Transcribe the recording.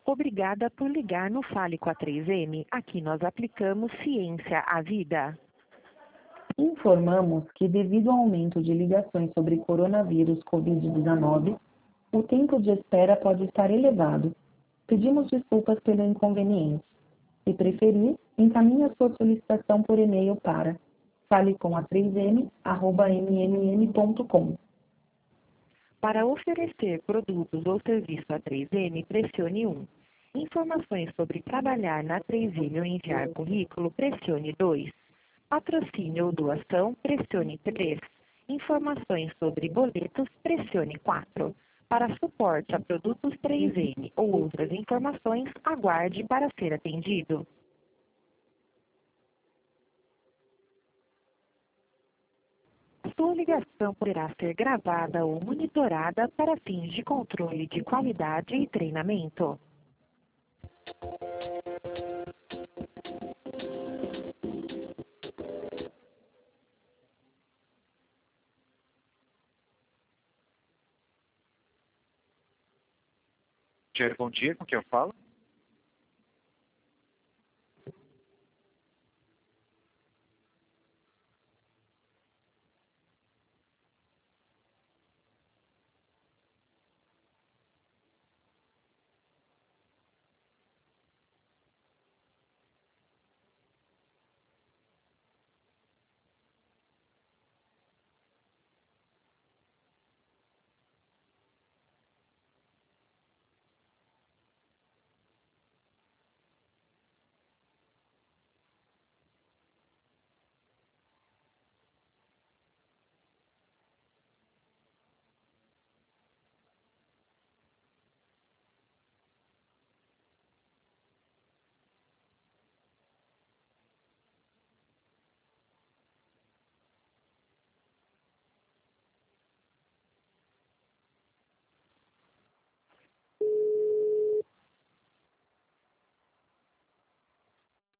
Obrigada por ligar no Fale com a 3M. Aqui nós aplicamos ciência à vida. Informamos que, devido ao aumento de ligações sobre coronavírus Covid-19, o tempo de espera pode estar elevado. Pedimos desculpas pelo inconveniente. Se preferir, encaminhe a sua solicitação por e-mail para falecoma3m@mmm.com. Para oferecer produtos ou serviço à 3M, pressione 1. Informações sobre trabalhar na 3M ou enviar currículo, pressione 2. Patrocínio ou doação, pressione 3. Informações sobre boletos, pressione 4. Para suporte a produtos 3M ou outras informações, aguarde para ser atendido. Sua ligação poderá ser gravada ou monitorada para fins de controle de qualidade e treinamento. Bom dia, com quem eu falo?